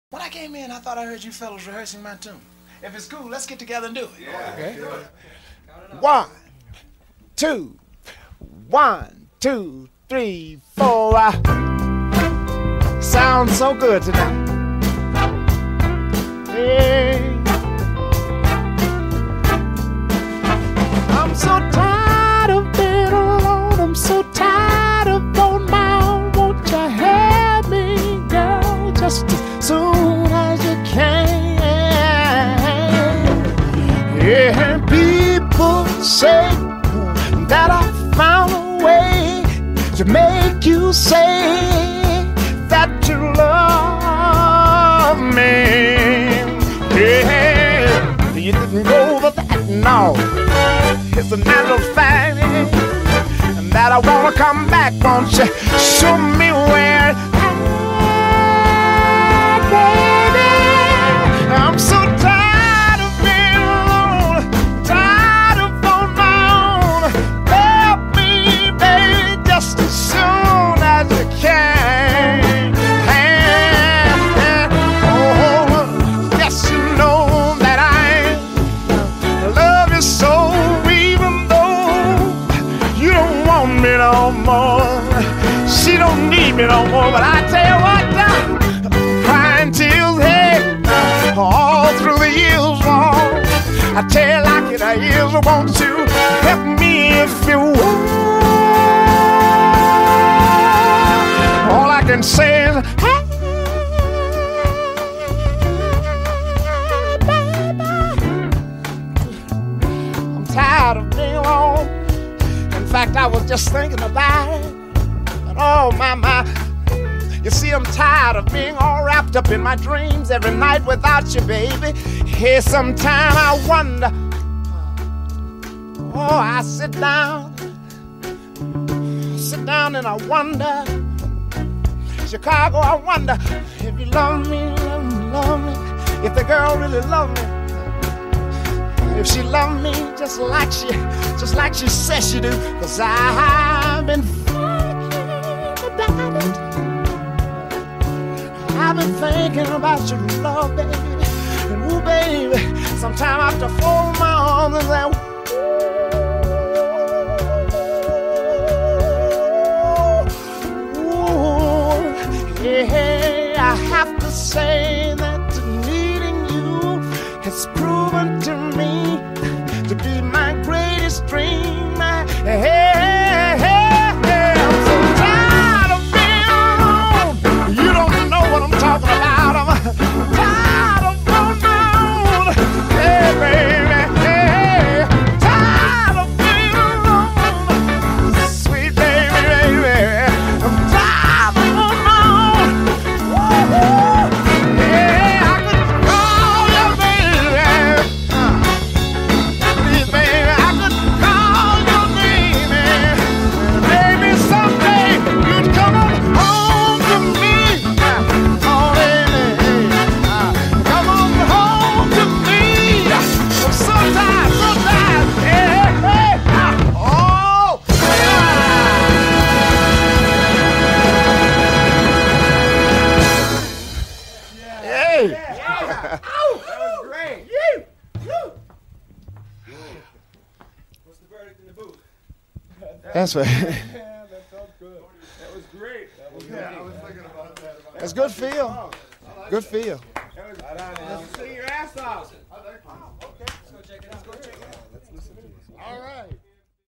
When I came in, I thought I heard you fellows rehearsing my tune. If it's cool, let's get together and do it. Yeah. Okay. One, two, 1, 2, 3, 4. Sounds so good tonight. Hey. I'm so tired of being alone. I'm so tired of on my own. Won't you help me, girl, just as soon as you can? Yeah, people say that I found a way to make you say that you love me. Yeah, you didn't go over that, no. It's a matter of fact that I wanna come back. Won't you show me where, baby? I'm so tired of being alone, tired of on my own. Help me, baby, just as soon as you can. Oh, yes, you know that I love you so, even though you don't want me no more. She don't need me no more, but I tell you what, crying tears, hey, all through the years long. I tell you like it is, won't you help me if you want? All I can say is, hey, baby, I'm tired of being alone. In fact, I was just thinking about it. And oh, my. You see, I'm tired of being all wrapped up in my dreams every night without you, baby. Hey, sometime I wonder. Oh, I sit down and I wonder. Chicago, I wonder if you love me, love me, love me. If the girl really loved me. If she loved me just like she says she do. 'Cause I've been thinking about it. I've been thinking about your love, baby. And ooh, baby, sometime I have to fold my arms and say, ooh, yeah, I have to say that needing you has proven to me to be my greatest dream. I'm so tired of being alone. You don't know what I'm talking about. I'm tired of being alone. Hey, baby, hey, tired of being alone. Sweet baby, baby, I'm tired of being alone. Yeah, I could call you baby. Please, baby, I could call you baby. Maybe someday you'd come on home to me. Oh, baby, come on home to me. I'm so tired, so tired. Hey, hey, oh, hey. That was great. What's the verdict in the booth? That's right. Yeah, that felt good. That was great. That was great. I was thinking about that. That's good feel. Good feel. That was, sing your ass off.